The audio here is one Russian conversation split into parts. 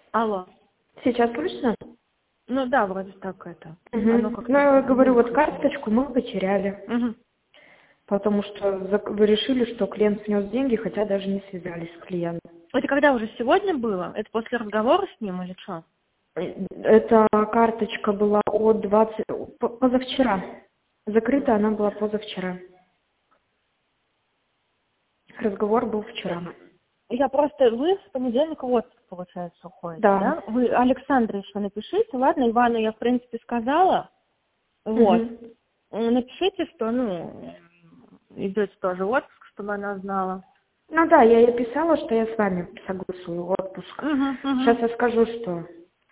Алло. Сейчас слышно? Ну да, вроде так это. Угу. Оно как-то... Ну, я говорю, вот карточку мы потеряли. Угу. Потому что вы решили, что клиент внес деньги, хотя даже не связались с клиентом. Это когда уже сегодня было? Это после разговора с ним или что? Эта карточка была от позавчера. Закрыта она была позавчера. Разговор был вчера. Я просто... Вы с понедельника в отпуск, получается, уходите, Да. да? Вы Александре еще напишите. Ладно, Ивану я, в принципе, сказала. Вот. Угу. Напишите, что, идете тоже в отпуск, чтобы она знала. Ну да, я ей писала, что я с вами согласую отпуск. Угу. Сейчас я скажу, что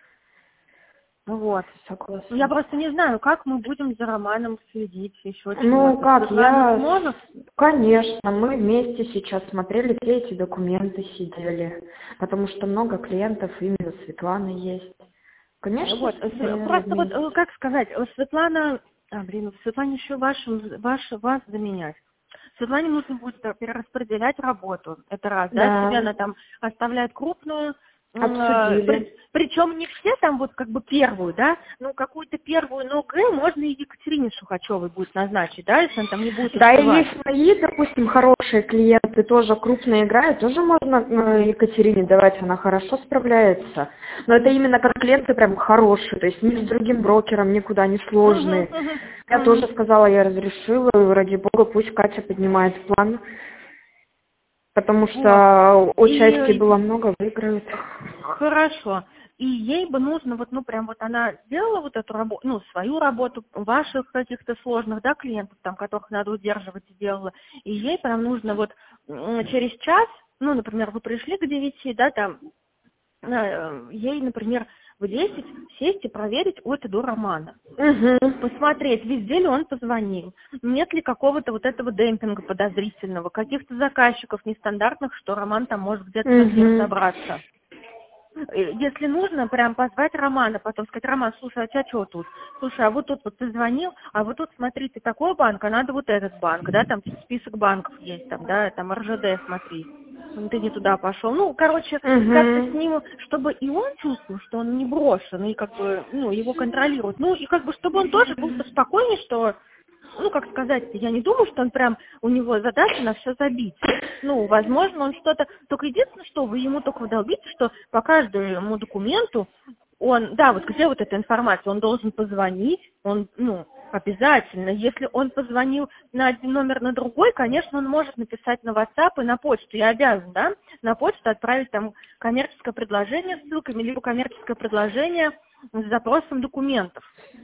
Вот. согласна. Я просто не знаю, как мы будем за Романом следить еще чего-то. Ну как, Светлана сможет? Конечно, мы вместе сейчас смотрели все эти документы, сидели, потому что много клиентов именно Светланы есть. Конечно, Вот. смотрели Просто вместе. вот, как сказать, Светлана, Светлане еще вас заменять. Светлане нужно будет перераспределять работу. Это раз, да? Да, Себе она там оставляет крупную. обсудили. Причем не все там вот как бы первую, да? Ну, какую-то первую, но Г можно и Екатерине Шухачевой будет назначить, да, если он там не будет Да, и успевать. есть свои, допустим, хорошие клиенты, тоже крупные играют, тоже можно Екатерине давать, она хорошо справляется. Но это именно как клиенты прям хорошие, то есть ни с другим брокером никуда не сложные. Я тоже сказала, я разрешила, и ради бога, пусть Катя поднимает план, потому что участий было много, выиграют. Хорошо. И ей бы нужно, прям она сделала вот эту работу, свою работу, ваших каких-то сложных, да, клиентов, там, которых надо удерживать, сделала. И ей прям нужно через час, например, вы пришли к 9, да, там, ей, например, в 10 сесть и проверить от и до Романа. Посмотреть, везде ли он позвонил, нет ли какого-то этого демпинга подозрительного, каких-то заказчиков нестандартных, что Роман там может где-то со всем собраться. Если нужно, прям позвать Романа, потом сказать: Роман, слушай, а тебя что тут? Слушай, а вот тут ты звонил, а вот тут, смотри, ты такой банк, а надо вот этот банк, да, там список банков есть, там, да, там РЖД, смотри. Ты не туда пошел. Как-то с ним, чтобы и он чувствовал, что он не брошен, и его контролируют. И чтобы он тоже был спокойнее, что, как сказать, я не думаю, что он прям, у него задача на все забить. Возможно, он что-то... Только единственное, что вы ему только вдолбите, что по каждому документу он... Да, где эта информация? Он должен позвонить, он, обязательно. Если он позвонил на один номер, на другой, конечно, он может написать на WhatsApp и на почту. Я обязан, да, на почту отправить там коммерческое предложение с ссылками, либо коммерческое предложение с запросом документов.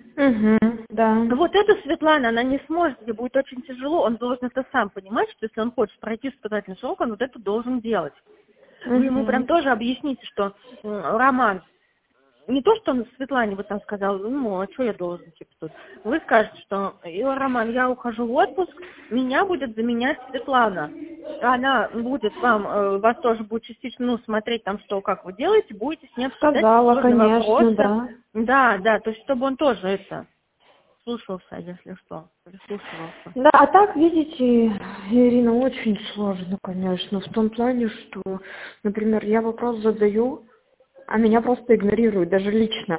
Да. Эта Светлана, она не сможет, ей будет очень тяжело, он должен это сам понимать, что если он хочет пройти испытательный срок, он это должен делать. Вы ему прям тоже объясните, что Роман, не то, что он Светлане там сказал, а что я должен, тут. Вы скажете, что Роман, я ухожу в отпуск, меня будет заменять Светлана. Она будет вас тоже будет частично, смотреть там, что, как вы делаете, будете с ней обсуждать сложные вопросы. Да, то есть, чтобы он тоже слушался, если что, прислушивался. Да, а так, видите, Ирина, очень сложно, конечно, в том плане, что, например, я вопрос задаю, а меня просто игнорируют, даже лично.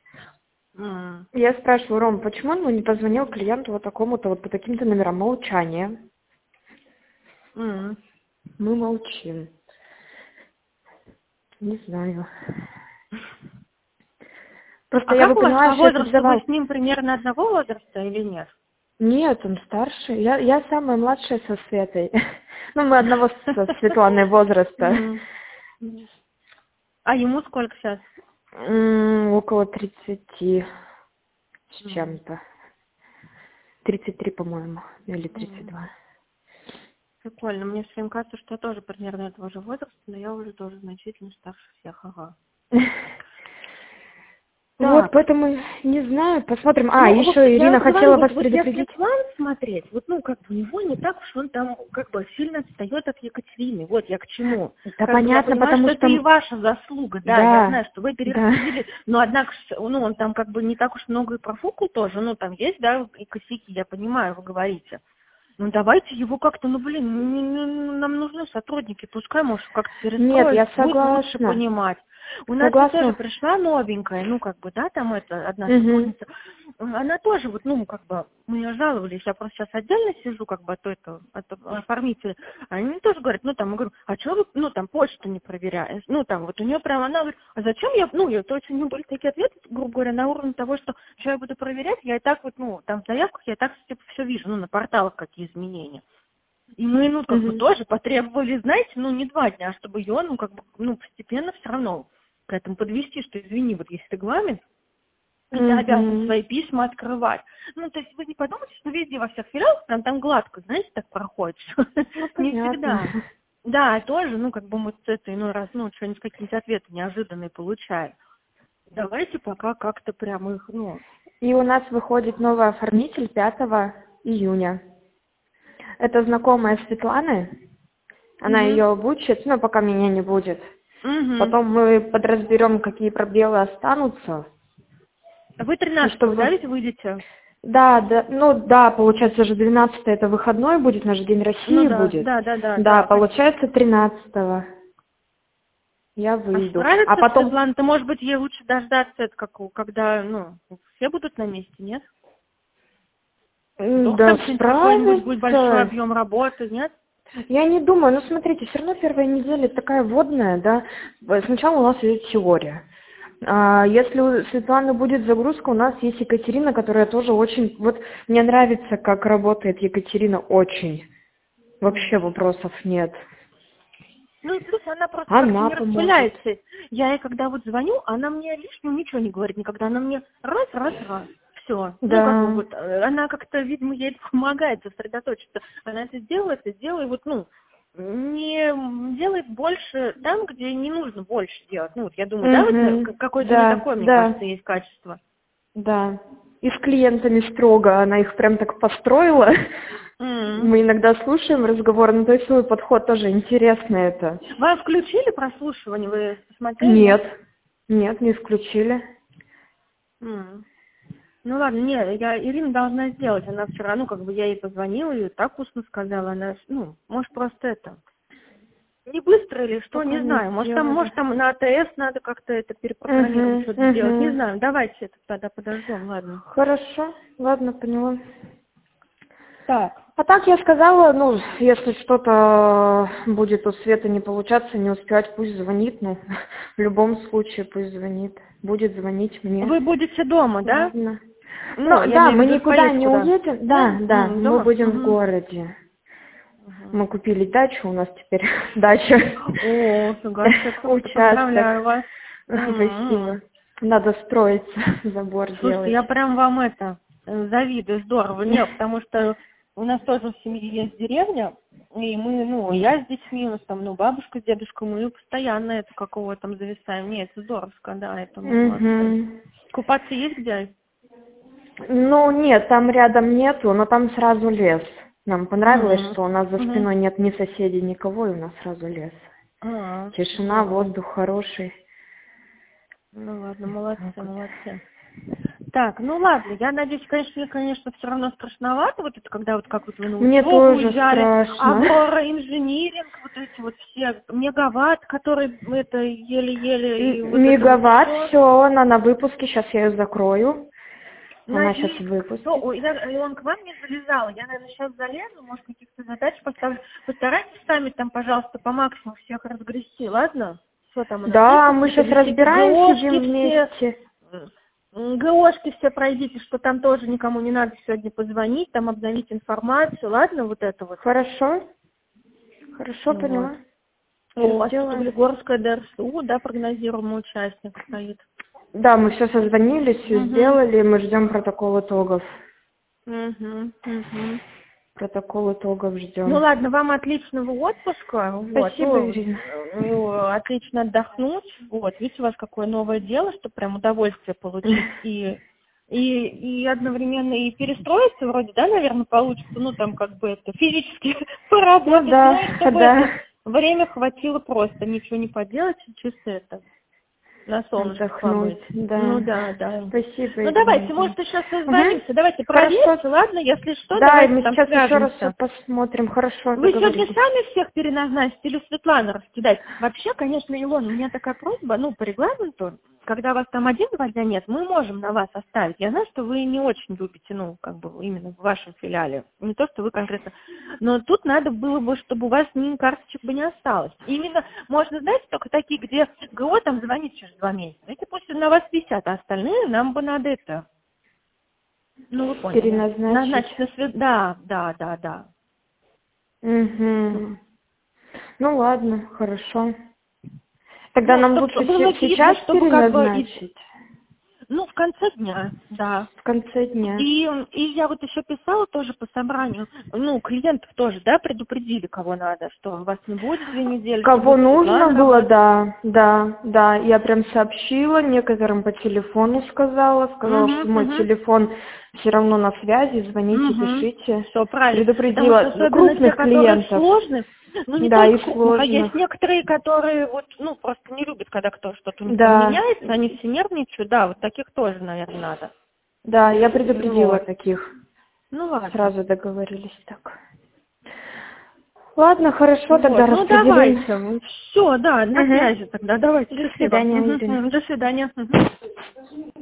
Я спрашиваю: Ром, почему он не позвонил клиенту такому-то, по таким-то номерам? Молчание. Мы молчим. Не знаю. Просто я как у вас понимаю, по что это возрасту? для вас... Вы с ним примерно одного возраста или нет? Нет, он старше. Я самая младшая со Светой. Мы одного со Светланой возраста. А ему сколько сейчас? Около 30 с чем-то. 33, по-моему, или 32. Прикольно. Мне все время кажется, что я тоже примерно этого же возраста, но я уже тоже значительно старше всех. Ага. Поэтому не знаю, посмотрим. Еще Ирина хотела вас предупредить. Если план смотреть, у него не так уж он там сильно отстает от Екатерины. Я к чему. Да, понятно, я понимаю, потому что это и ваша заслуга, я знаю, что вы перераспределили, но однако, он там не так уж много и профукал тоже, там есть, да, и косяки, я понимаю, вы говорите. Давайте его как-то, нам нужны сотрудники, пускай, может, как-то перестроить, Нет, я будет лучше согласна. понимать. У нас вот тоже пришла новенькая, ну, как бы, да, там это, одна сотрудница, она тоже вот, ну, как бы, мы ее жаловались, я просто сейчас отдельно сижу, как бы, от оформителя, они мне тоже говорят, ну, там, я говорю, а что вы, ну, там, почту не проверяешь, ну, там, вот у нее прям, она говорит, а зачем я, ну, то есть у нее были такие ответы, грубо говоря, на уровне того, что я буду проверять, я и так вот, ну, там, в заявках я и так, типа, все вижу, ну, на порталах какие изменения. И мы, ну, как бы тоже потребовали, знаете, ну, не 2 дня, а чтобы ее, ну, как бы, ну, постепенно все равно к этому подвести, что, извини, вот есть регламент, и ты обязан свои письма открывать. Ну, то есть вы не подумайте, что везде во всех филиалах там гладко, знаете, так проходит. Не всегда. Да, тоже, ну, как бы мы с этой, ну, раз, ну, что-нибудь, какие-нибудь ответы неожиданные получаем. Давайте пока как-то прям их, ну... И у нас выходит новый оформитель 5 июня. Это знакомая Светланы. Она ее обучит, но пока меня не будет. Потом мы подразберем, какие пробелы останутся. Вы 13-го, да, ведь выйдете? Да, ну да, получается же 12-е это выходной будет, наш День России будет. Да, получается 13-го. Я выйду. А потом... Светлана-то, может быть, ей лучше дождаться, это как, когда, ну, все будут на месте, нет? Да, какой-нибудь будет большой объем работы, нет? Я не думаю, но смотрите, все равно первая неделя такая водная, да. Сначала у нас идет теория. Если у Светланы будет загрузка, у нас есть Екатерина, которая тоже очень... Вот мне нравится, как работает Екатерина, очень. Вообще вопросов нет. Ну и плюс она просто как-то не распыляется. Я ей когда вот звоню, она мне лишнего ничего не говорит никогда. Она мне раз. Все. Да. Ну, как бы вот, она как-то, видимо, ей помогает сосредоточиться. Она это сделает, и вот, ну, не делает больше там, где не нужно больше делать. Ну, вот я думаю, да, вот какое-то не такое, мне кажется, есть качество. Да. И с клиентами строго, она их прям так построила. Мы иногда слушаем разговор, но то есть свой подход тоже интересно это. Вы включили прослушивание, вы посмотрели? Нет, не включили. Ну ладно, Ирина должна сделать, она вчера, ну, как бы я ей позвонила, и так устно сказала, она, ну, может, просто это, не быстро или что, не знаю, может там на АТС надо как-то это перепрограммировать, что-то сделать, не знаю, давайте это тогда подождем, ладно. Хорошо, ладно, поняла. Так. А так я сказала, ну, если что-то будет у Светы не получаться, не успевать, пусть звонит, ну, в любом случае пусть звонит, будет звонить мне. Вы будете дома, да? Ладно. Ну, да, мы никуда не уедем, да, мы будем в городе. Мы купили дачу, у нас теперь дача. О, поздравляю вас. Спасибо. Надо строиться, забор делать. Слушайте, я прям вам завидую, здорово. Нет, потому что у нас тоже в семье есть деревня, и мы, ну, я с детьми, у нас там, ну, бабушка с дедушкой, мы постоянно это какого там зависаем. Нет, это здоровско, да, это Купаться есть где? Ну, нет, там рядом нету, но там сразу лес. Нам понравилось, что у нас за спиной нет ни соседей, никого, и у нас сразу лес. Тишина, воздух хороший. Ну ладно, молодцы. Так, ну ладно, я надеюсь, конечно, все равно страшновато, вот это, когда вот как вот вы на учебу уезжали, Аврора, инжиниринг, вот эти вот все, Мегаватт, который это еле-еле... Мегаватт, все, она на выпуске, сейчас я ее закрою. Она сейчас выпустит. И он к вам не залезал. Я, наверное, сейчас залезу, может, каких-то задач поставлю. Постарайтесь сами там, пожалуйста, по максимуму всех разгрести, ладно? Что там у нас? Да, мы сейчас разбираем, сидим вместе. ГОшки все пройдите, что там тоже никому не надо сегодня позвонить, там обновить информацию, ладно, вот это вот. Хорошо, поняла. Углегорская ДРСУ, да, прогнозируемый участник стоит. Да, мы все созвонились, все сделали, мы ждем протокол итогов. Протокол итогов ждем. Ну ладно, вам отличного отпуска. Спасибо, Ирина. Отлично отдохнуть. Вот, видите, у вас какое новое дело, чтобы прям удовольствие получить и одновременно и перестроиться вроде, да, наверное, получится, ну там как бы это физически поработать, да. Время хватило просто, ничего не поделать, чисто это. на солнышко отдохнуть. побыть. Да. Ну да, да. Спасибо. Ну давайте, Ирина. может, сейчас созвонимся. Давайте Хорошо. проверьте, ладно? Если что, Да, и давайте мы там сейчас еще раз свяжемся. все посмотрим. Хорошо, Вы сегодня договорились. сами всех переназначите или Светлану раскидать? Вообще, конечно, Илона, у меня такая просьба, ну, по регламенту, когда у вас там 1-2 дня нет, мы можем на вас оставить. Я знаю, что вы не очень любите, ну, как бы именно в вашем филиале. Не то, что вы конкретно. Но тут надо было бы, чтобы у вас ни карточек бы не осталось. Именно можно, знаете, только такие, где ГО там звонит через 2 месяца. Эти пусть на вас висят, а остальные нам бы надо это. Ну, вы поняли. Переназначить. Да, да, да, да. Угу. Ну ладно, хорошо. Тогда Ну, нам чтобы лучше было видно, сейчас чтобы как бы... переназначить. Ну, в конце дня, да. В конце дня. И я вот еще писала тоже по собранию, ну, клиентов тоже, да, предупредили, кого надо, что вас не будет 2 недели, что Кого будет нужно Светлана было, работать. да. Я прям сообщила, некоторым по телефону сказала, что мой телефон все равно на связи, звоните, пишите. Все правильно. Потому что Предупредила особенно те, крупных которые клиентов. сложные, ну не Да, и только крупных, а есть сложных. некоторые, которые вот, ну, просто не любят, когда кто что-то у них там Да, меняется, они все нервничают, да, вот таких тоже, наверное, надо. да, я предупредила Вот. таких. Ну ладно. Сразу договорились так. Ладно, хорошо, тогда Вот, ну распределим. давайте. Все, да, на Мгм. связи тогда. Давайте, До счастливо. свидания, Ирина. До свидания. Мгм.